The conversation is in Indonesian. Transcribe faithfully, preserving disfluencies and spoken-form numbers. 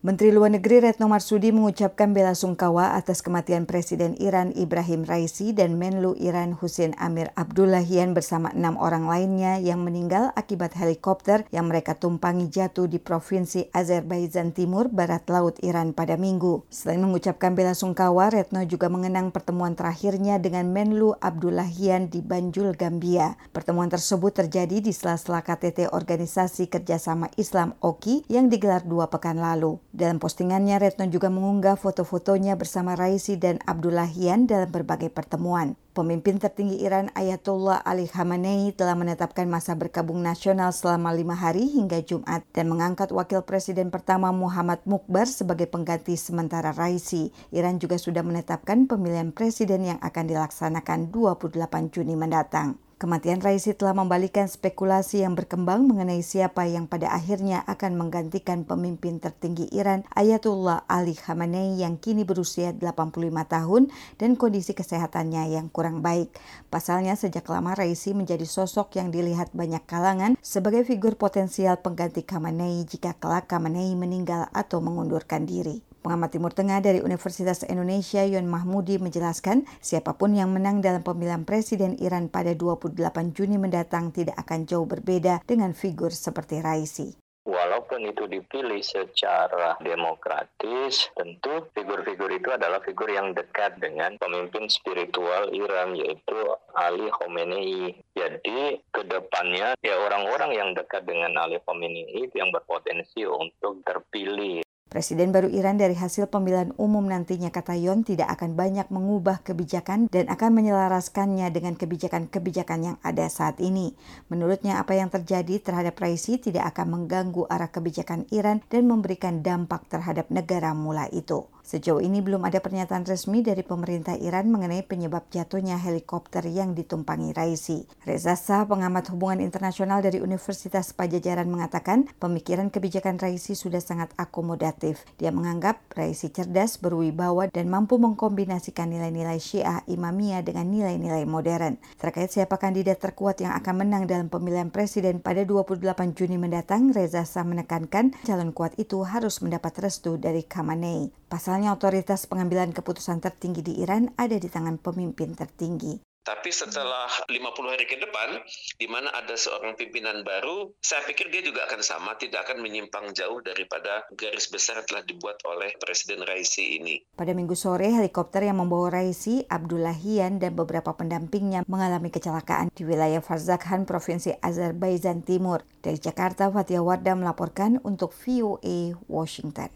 Menteri Luar Negeri Retno Marsudi mengucapkan bela sungkawa atas kematian Presiden Iran Ibrahim Raisi dan Menlu Iran Hussein Amir Abdullahian bersama enam orang lainnya yang meninggal akibat helikopter yang mereka tumpangi jatuh di Provinsi Azerbaijan Timur, Barat Laut Iran pada Minggu. Selain mengucapkan bela sungkawa, Retno juga mengenang pertemuan terakhirnya dengan Menlu Abdullahian di Banjul, Gambia. Pertemuan tersebut terjadi di sela-sela K T T Organisasi Kerjasama Islam O K I yang digelar dua pekan lalu. Dalam postingannya, Retno juga mengunggah foto-fotonya bersama Raisi dan Abdullahian dalam berbagai pertemuan. Pemimpin tertinggi Iran Ayatollah Ali Khamenei telah menetapkan masa berkabung nasional selama lima hari hingga Jumat dan mengangkat wakil presiden pertama Muhammad Muqbar sebagai pengganti sementara Raisi. Iran juga sudah menetapkan pemilihan presiden yang akan dilaksanakan dua puluh delapan Juni mendatang. Kematian Raisi telah membalikan spekulasi yang berkembang mengenai siapa yang pada akhirnya akan menggantikan pemimpin tertinggi Iran Ayatollah Ali Khamenei yang kini berusia delapan puluh lima tahun dan kondisi kesehatannya yang kurang baik. Pasalnya sejak lama Raisi menjadi sosok yang dilihat banyak kalangan sebagai figur potensial pengganti Khamenei jika kelak Khamenei meninggal atau mengundurkan diri. Pengamat Timur Tengah dari Universitas Indonesia Yon Mahmudi menjelaskan siapapun yang menang dalam pemilihan presiden Iran pada dua puluh delapan Juni mendatang tidak akan jauh berbeda dengan figur seperti Raisi. Walaupun itu dipilih secara demokratis, tentu figur-figur itu adalah figur yang dekat dengan pemimpin spiritual Iran, yaitu Ali Khamenei. Jadi ke depannya ya orang-orang yang dekat dengan Ali Khamenei itu yang berpotensi untuk terpilih. Presiden baru Iran dari hasil pemilihan umum nantinya, kata Yon, tidak akan banyak mengubah kebijakan dan akan menyelaraskannya dengan kebijakan-kebijakan yang ada saat ini. Menurutnya, apa yang terjadi terhadap Raisi tidak akan mengganggu arah kebijakan Iran dan memberikan dampak terhadap negara mula itu. Sejauh ini belum ada pernyataan resmi dari pemerintah Iran mengenai penyebab jatuhnya helikopter yang ditumpangi Raisi. Reza Shah, pengamat hubungan internasional dari Universitas Padjadjaran, mengatakan pemikiran kebijakan Raisi sudah sangat akomodatif. Dia menganggap Raisi cerdas, berwibawa, dan mampu mengkombinasikan nilai-nilai Syiah Imamiyah dengan nilai-nilai modern. Terkait siapa kandidat terkuat yang akan menang dalam pemilihan presiden pada dua puluh delapan Juni mendatang, Reza Shah menekankan calon kuat itu harus mendapat restu dari Khamenei. Pasalnya otoritas pengambilan keputusan tertinggi di Iran ada di tangan pemimpin tertinggi. Tapi setelah lima puluh hari ke depan, di mana ada seorang pimpinan baru, saya pikir dia juga akan sama, tidak akan menyimpang jauh daripada garis besar yang telah dibuat oleh Presiden Raisi ini. Pada Minggu sore, helikopter yang membawa Raisi, Abdullahian, dan beberapa pendampingnya mengalami kecelakaan di wilayah Farzakhan, Provinsi Azerbaijan Timur. Dari Jakarta, Fathia Wardah melaporkan untuk V O A Washington.